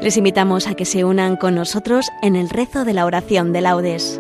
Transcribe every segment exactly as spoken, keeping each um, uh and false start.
Les invitamos a que se unan con nosotros en el rezo de la oración de laudes.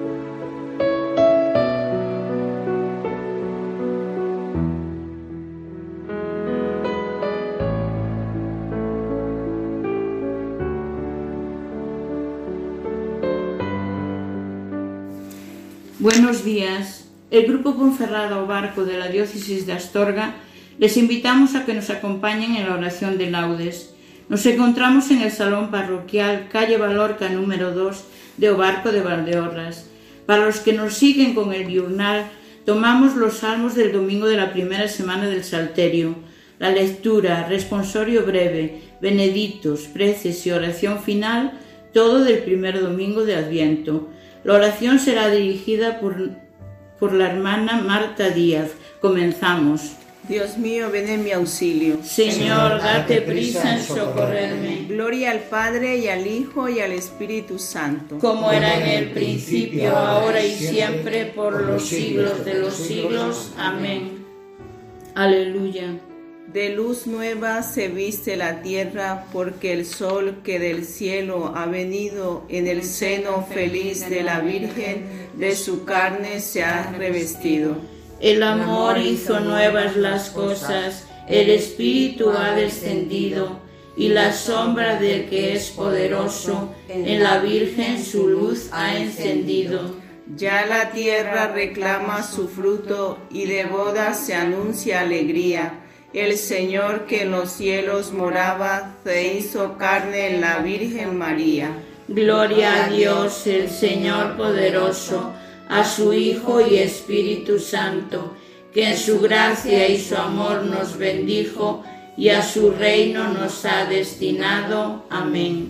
Buenos días. El Grupo Ponferrada o Barco de la Diócesis de Astorga les invitamos a que nos acompañen en la oración de laudes. Nos encontramos en el Salón Parroquial, calle Valorca número dos de O Barco de Valdeorras. Para los que nos siguen con el diurnal, tomamos los salmos del domingo de la primera semana del Salterio. La lectura, responsorio breve, benedictos, preces y oración final, todo del primer domingo de Adviento. La oración será dirigida por, por la hermana Marta Díaz. Comenzamos. Dios mío, ven en mi auxilio. Señor, date prisa en socorrerme. Gloria al Padre, y al Hijo, y al Espíritu Santo. Como era en el principio, ahora y siempre, por los siglos de los siglos. Amén. Aleluya. De luz nueva se viste la tierra, porque el sol que del cielo ha venido en el seno feliz de la Virgen, de su carne se ha revestido. El amor hizo nuevas las cosas, el Espíritu ha descendido, y la sombra del que es poderoso, en la Virgen su luz ha encendido. Ya la tierra reclama su fruto, y de bodas se anuncia alegría. El Señor que en los cielos moraba, se hizo carne en la Virgen María. Gloria a Dios, el Señor poderoso, a su Hijo y Espíritu Santo, que en su gracia y su amor nos bendijo y a su reino nos ha destinado. Amén.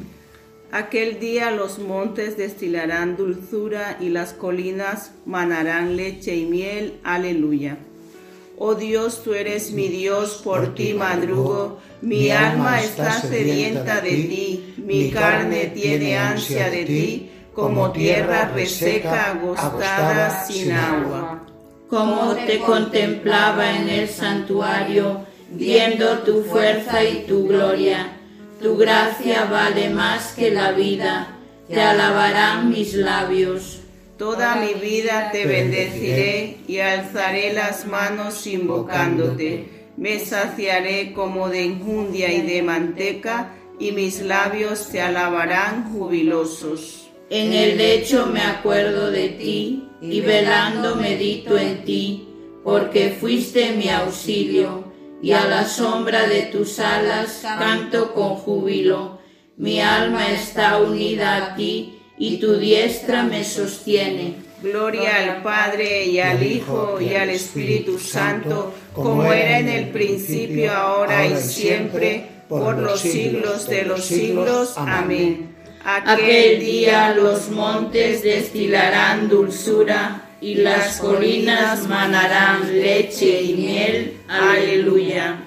Aquel día los montes destilarán dulzura y las colinas manarán leche y miel. Aleluya. Oh Dios, tú eres mi Dios, por ti madrugo, mi alma está sedienta de ti, mi carne tiene ansia de ti, como tierra reseca, agostada, sin agua. Como te contemplaba en el santuario, viendo tu fuerza y tu gloria. Tu gracia vale más que la vida, te alabarán mis labios. Toda mi vida te bendeciré y alzaré las manos invocándote. Me saciaré como de enjundia y de manteca, y mis labios te alabarán jubilosos. En el lecho me acuerdo de ti, y velando medito en ti, porque fuiste mi auxilio, y a la sombra de tus alas canto con júbilo. Mi alma está unida a ti, y tu diestra me sostiene. Gloria al Padre, y al Hijo, y al Espíritu Santo, como era en el principio, ahora y siempre, por los siglos de los siglos. Amén. Aquel día los montes destilarán dulzura, y las colinas manarán leche y miel. Aleluya.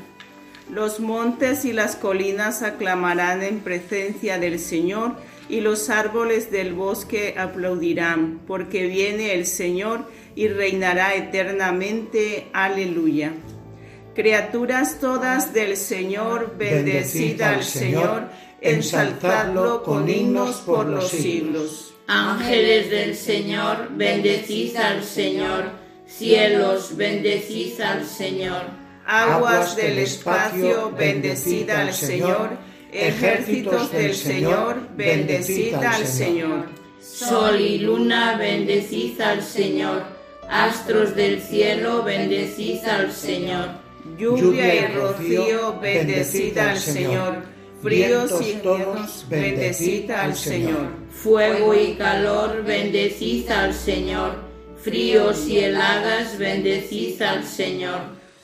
Los montes y las colinas aclamarán en presencia del Señor, y los árboles del bosque aplaudirán, porque viene el Señor y reinará eternamente. Aleluya. Criaturas todas del Señor, bendecid al Señor, ensalzadlo con himnos por los siglos. Ángeles del Señor, bendecid al Señor. Cielos, bendecid al Señor. Aguas del espacio, bendecid al Señor. Ejércitos del Señor, bendecid al Señor. Sol y luna, bendecid al Señor. Astros del cielo, bendecid al Señor. Lluvia y rocío, bendecid al Señor. Fríos y hielos, bendecid al Señor. Fuego y calor, bendecid al Señor. Fríos y heladas, bendecid al Señor.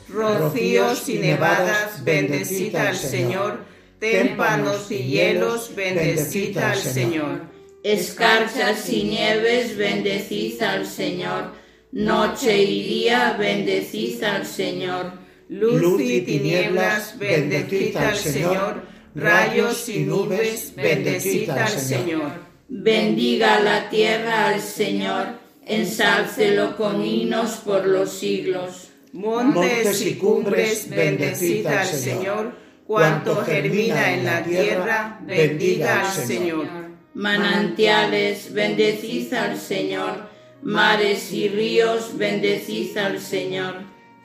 Rocíos y nevadas, bendecid al Señor. Témpanos y hielos, bendecid al Señor. Escarchas y nieves, bendecid al Señor. Noche y día, bendecid al Señor. Luz y tinieblas, bendecid al Señor. Rayos y nubes, bendecid al Señor. Bendiga la tierra al Señor, ensálcelo con himnos por los siglos. Montes y cumbres, bendecid al Señor. Cuanto germina en la tierra, bendiga al Señor. Manantiales, bendecid al Señor. Mares y ríos, bendecid al Señor.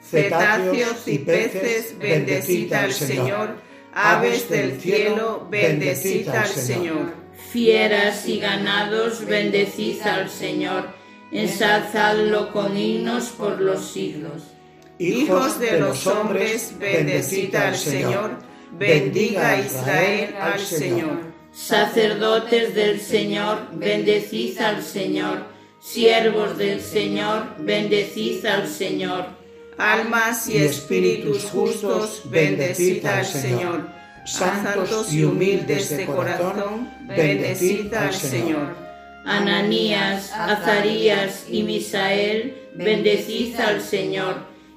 Cetáceos y peces, bendecid al Señor. Aves del cielo, bendecid al Señor. Fieras y ganados, bendecid al Señor. Ensalzadlo con himnos por los siglos. Hijos de los hombres, bendecid al Señor. Bendiga Israel al Señor. Sacerdotes del Señor, bendecid al Señor. Siervos del Señor, bendecid al Señor. Almas y espíritus justos, bendecid al Señor. Santos y humildes de corazón, bendecid al Señor. Ananías, Azarías y Misael, bendecid al Señor.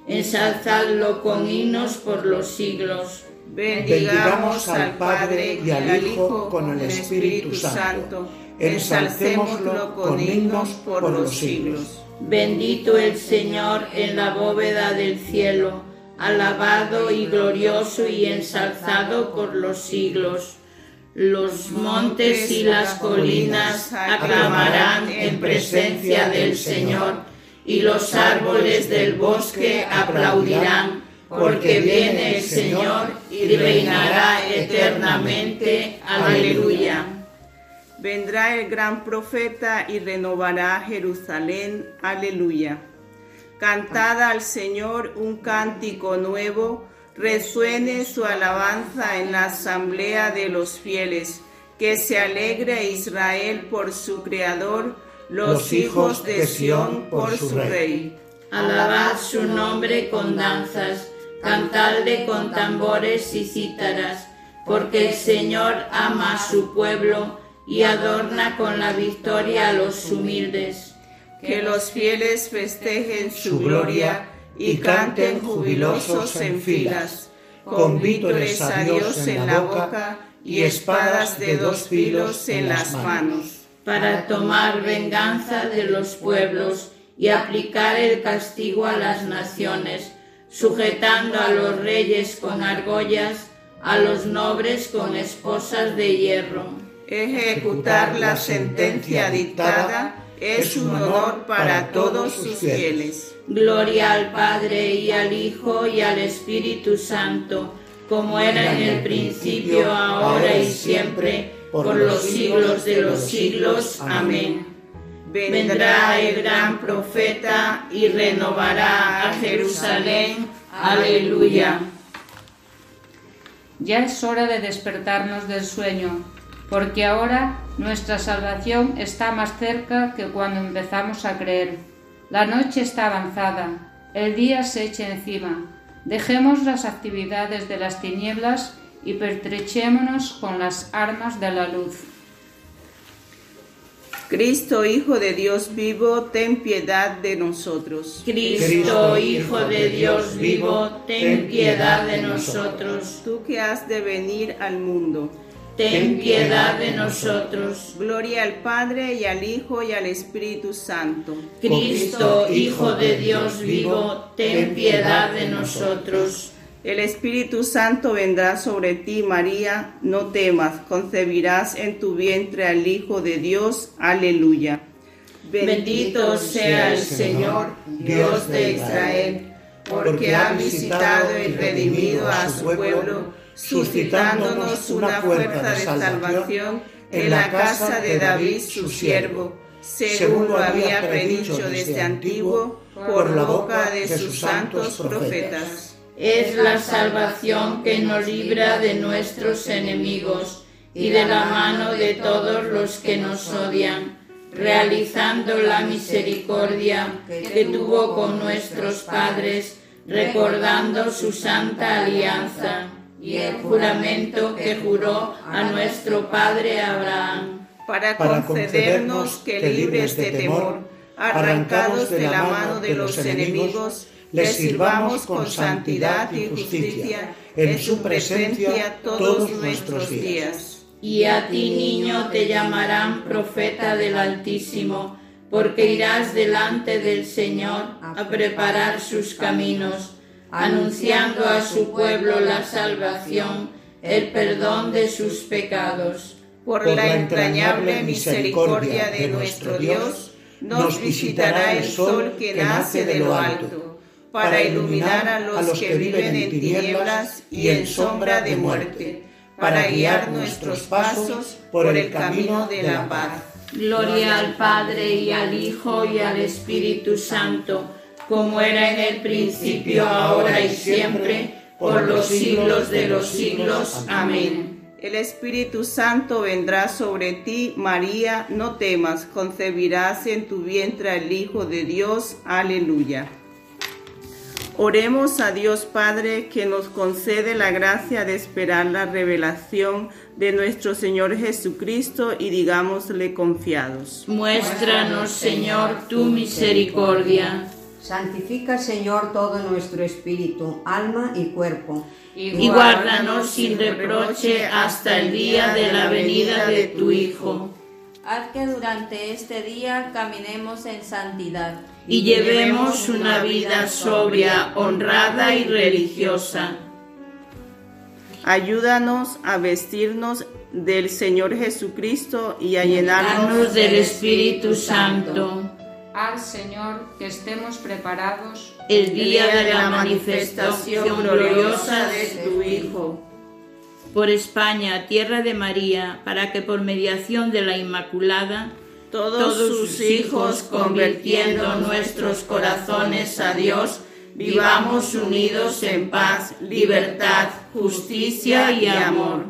Ensalzadlo con himnos por los siglos. Bendigamos al Padre y al Hijo con el Espíritu Santo. Ensalcémoslo con himnos por los siglos. Bendito el Señor en la bóveda del cielo, alabado y glorioso y ensalzado por los siglos. Los montes y las colinas aclamarán en presencia del Señor, y los árboles del bosque aplaudirán, porque viene el Señor y reinará eternamente. Aleluya. Vendrá el gran profeta y renovará Jerusalén. Aleluya. Cantad al Señor un cántico nuevo, resuene su alabanza en la asamblea de los fieles. Que se alegre Israel por su Creador, los hijos de Sión por su Rey. Alabad su nombre con danzas, cantadle con tambores y cítaras, porque el Señor ama a su pueblo y adorna con la victoria a los humildes. Que los fieles festejen su gloria y canten jubilosos en filas, con vítores a Dios en la boca y espadas de dos filos en las manos, para tomar venganza de los pueblos y aplicar el castigo a las naciones, sujetando a los reyes con argollas, a los nobles con esposas de hierro. Ejecutar la sentencia dictada es un honor para todos sus fieles. Gloria al Padre y al Hijo y al Espíritu Santo, como era en el principio, ahora y siempre, por los siglos de los siglos. Amén. Vendrá el gran profeta y renovará a Jerusalén. Aleluya. Ya es hora de despertarnos del sueño, porque ahora nuestra salvación está más cerca que cuando empezamos a creer. La noche está avanzada, el día se echa encima. Dejemos las actividades de las tinieblas y pertrechémonos con las armas de la luz. Cristo, Hijo de Dios vivo, ten piedad de nosotros. Cristo, Hijo de Dios vivo, ten piedad de nosotros. Tú que has de venir al mundo, ten piedad de nosotros. Gloria al Padre y al Hijo y al Espíritu Santo. Cristo, Hijo de Dios vivo, ten piedad de nosotros. El Espíritu Santo vendrá sobre ti, María, no temas, concebirás en tu vientre al Hijo de Dios. Aleluya. Bendito sea el Señor, Dios de Israel, porque ha visitado y redimido a su pueblo, suscitándonos una fuerza de salvación en la casa de David su siervo, según lo había predicho desde antiguo por la boca de sus santos profetas. Es la salvación que nos libra de nuestros enemigos y de la mano de todos los que nos odian, realizando la misericordia que tuvo con nuestros padres, recordando su santa alianza y el juramento que juró a nuestro padre Abraham, para concedernos que, libres de temor, arrancados de la mano de los enemigos, les sirvamos con santidad y justicia en su presencia todos nuestros días. Y a ti, niño, te llamarán profeta del Altísimo, porque irás delante del Señor a preparar sus caminos, anunciando a su pueblo la salvación el perdón de sus pecados. Por la entrañable misericordia de nuestro Dios, nos visitará el sol que nace de lo alto, para iluminar a los que viven en tinieblas y en sombra de muerte, para guiar nuestros pasos por el camino de la paz. Gloria al Padre y al Hijo y al Espíritu Santo, como era en el principio, ahora y siempre, por los siglos de los siglos. Amén. El Espíritu Santo vendrá sobre ti, María, no temas, concebirás en tu vientre al Hijo de Dios. Aleluya. Oremos a Dios Padre, que nos concede la gracia de esperar la revelación de nuestro Señor Jesucristo, y digámosle confiados: Muéstranos, Señor, tu misericordia. Santifica, Señor, todo nuestro espíritu, alma y cuerpo, y guárdanos sin reproche hasta el día de la venida de tu Hijo. Haz que durante este día caminemos en santidad y llevemos una vida sobria, honrada y religiosa. Ayúdanos a vestirnos del Señor Jesucristo y a llenarnos del Espíritu Santo. Haz, Señor, que estemos preparados el día de la manifestación gloriosa de tu Hijo. Por España, tierra de María, para que por mediación de la Inmaculada, todos sus hijos, convirtiendo nuestros corazones a Dios, vivamos unidos en paz, libertad, justicia y amor.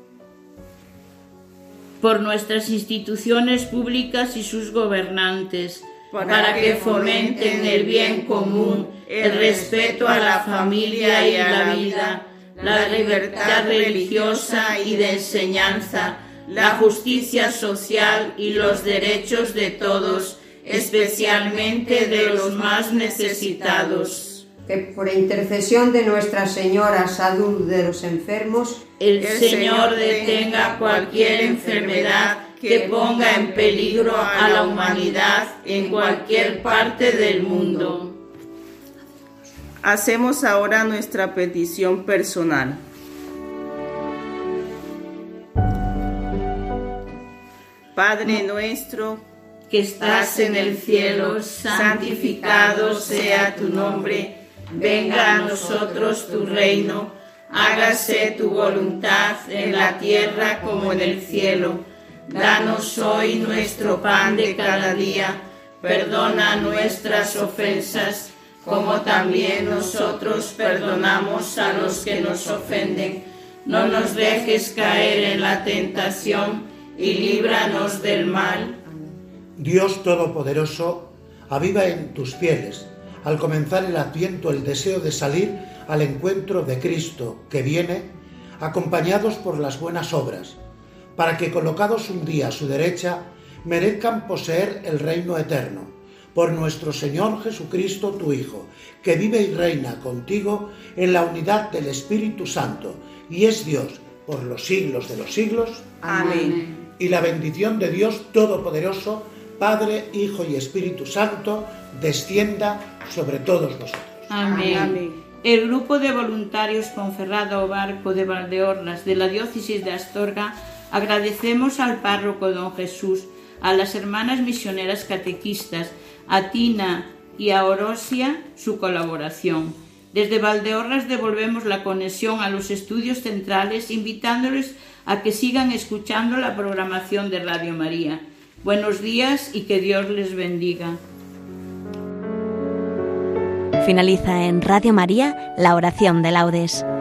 Por nuestras instituciones públicas y sus gobernantes, para que fomenten el bien común, el respeto a la familia y a la vida, la libertad religiosa y de enseñanza, la justicia social y los derechos de todos, especialmente de los más necesitados. Que por intercesión de Nuestra Señora, salud de los enfermos, el Señor detenga cualquier enfermedad que ponga en peligro a la humanidad en cualquier parte del mundo. Hacemos ahora nuestra petición personal. Padre nuestro, que estás en el cielo, santificado sea tu nombre. Venga a nosotros tu reino. Hágase tu voluntad en la tierra como en el cielo. Danos hoy nuestro pan de cada día. Perdona nuestras ofensas, como también nosotros perdonamos a los que nos ofenden. No nos dejes caer en la tentación y líbranos del mal. Dios Todopoderoso, aviva en tus fieles, al comenzar el Adviento, el deseo de salir al encuentro de Cristo, que viene, acompañados por las buenas obras, para que, colocados un día a su derecha, merezcan poseer el reino eterno. Por nuestro Señor Jesucristo, tu Hijo, que vive y reina contigo en la unidad del Espíritu Santo, y es Dios por los siglos de los siglos. Amén. Y la bendición de Dios Todopoderoso, Padre, Hijo y Espíritu Santo, descienda sobre todos nosotros. Amén. Amén. El grupo de voluntarios Ponferrada Barco de Valdeorras de la diócesis de Astorga agradecemos al párroco don Jesús, a las hermanas misioneras catequistas, a Tina y a Orosia su colaboración. Desde Valdeorras devolvemos la conexión a los estudios centrales, invitándoles a que sigan escuchando la programación de Radio María. Buenos días y que Dios les bendiga. Finaliza en Radio María la oración de laudes.